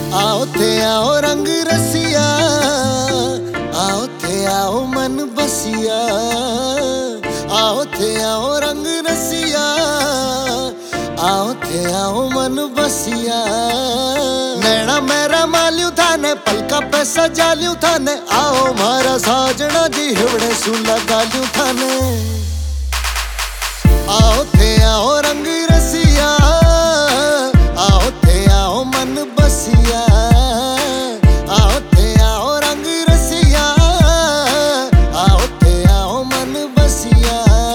आओ थे आओ रंग रसिया, आओ थे आओ मन बसिया, आओ थे आओ रंग रसिया, आओ थे आओ मन बसिया। नैना मेरा माल्यू थाने पलका पे सजा ल्यू थाने, आओ मारा साजना जी हिवड़े सू लगा ल्यू थाने। आओ थे आओ रंग रसिया, आओ थे आओ मन बसिया, आओ थे आओ रंग रसिया, आओ थे आओ मन बसिया।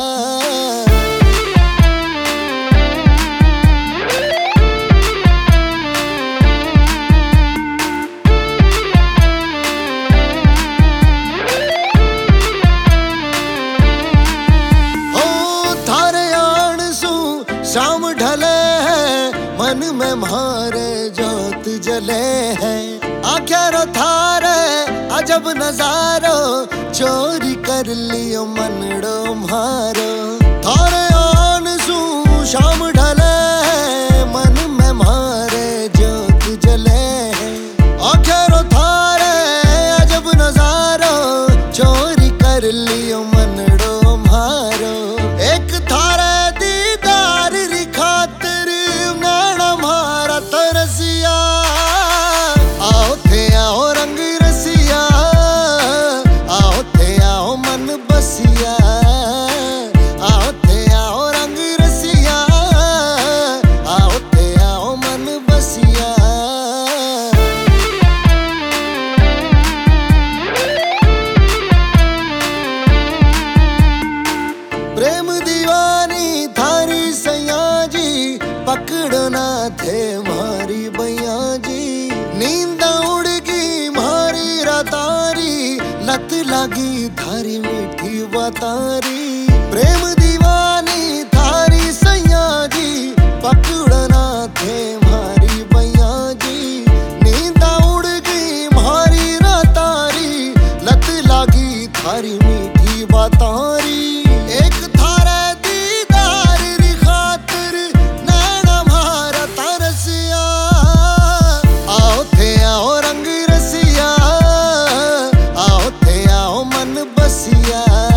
शाम ढले है मन में म्हारे जोत जले है, आख्या रो थारे अजब नजारो चोरी कर लियो मनड़ो म्हारो। थारे आन सू शाम ढले है मन में म्हारे जोत जले है, आख्या रो थारे अजब नजारो चोरी कर लियो मनड़ो म्हारो। एक थारे आओ थे आओ रंग रसिया, आओ थे आओ मन बसिया, आओ थे आओ रंग रसिया, आओ थे आओ मन बसिया। प्रेम दीवानी थारी सैया जी, पकड़ो ना थे मारी बैया जी। नींद उड़गी मारी रातारी, लत लागी थारी मीठी बतारी। प्रेम दीवानी थारी सैया जी, पकड़ना थे मारी बैया जी। नींद उड़गी मारी रातारी, लत लागी थारी मीठी बतारी। एक थारा दीदार री खातिर नैना मारा तरसिया, आओ थे आओ रंग रसिया, आओ थे आओ मन बसिया।